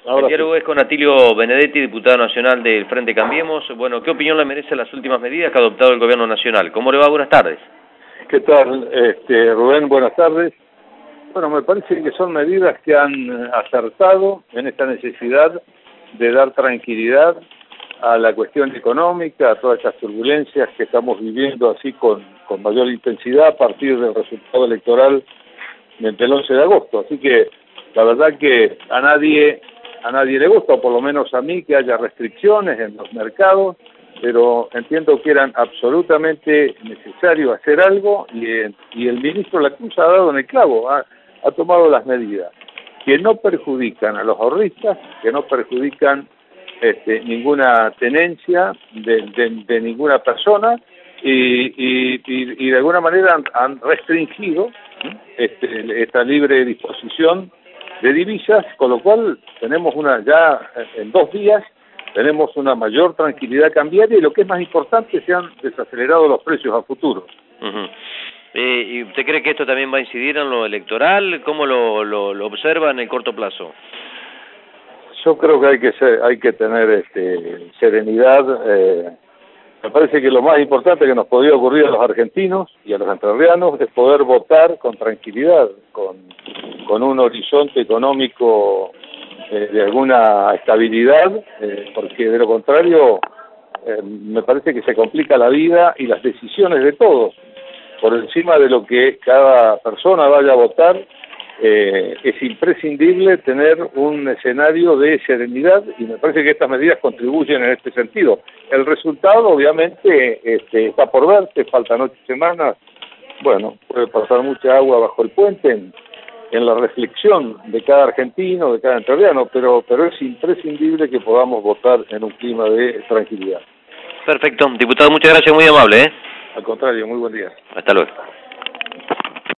Ahora El diálogo es con Atilio Benedetti, diputado nacional del Frente Cambiemos. Bueno, ¿qué opinión le merecen las últimas medidas que ha adoptado el gobierno nacional? ¿Cómo le va? Buenas tardes. ¿Qué tal, Rubén? Buenas tardes. Bueno, me parece que son medidas que han acertado en esta necesidad de dar tranquilidad a la cuestión económica, a todas estas turbulencias que estamos viviendo así con mayor intensidad a partir del resultado electoral del 11 de agosto. Así que la verdad que a nadie le gusta, o por lo menos a mí, que haya restricciones en los mercados, pero entiendo que eran absolutamente necesario hacer algo y el ministro Lacruz ha dado en el clavo, ha tomado las medidas que no perjudican a los ahorristas, que no perjudican ninguna tenencia de ninguna persona y de alguna manera han restringido esta libre disposición de divisas, con lo cual tenemos ya en 2 días tenemos una mayor tranquilidad cambiaria y lo que es más importante, se han desacelerado los precios a futuro. ¿Y usted cree que esto también va a incidir en lo electoral? ¿Cómo lo observa en el corto plazo? Yo creo que hay que tener serenidad. Me parece que lo más importante que nos podría ocurrir a los argentinos y a los entrerrianos es poder votar con tranquilidad, con un horizonte económico de alguna estabilidad, porque de lo contrario me parece que se complica la vida y las decisiones de todos. Por encima de lo que cada persona vaya a votar, es imprescindible tener un escenario de serenidad y me parece que estas medidas contribuyen en este sentido. El resultado obviamente está por verse, faltan 8 semanas, bueno, puede pasar mucha agua bajo el puente en la reflexión de cada argentino, de cada entrerriano, pero es imprescindible que podamos votar en un clima de tranquilidad. Perfecto. Diputado, muchas gracias, muy amable. Al contrario, muy buen día. Hasta luego.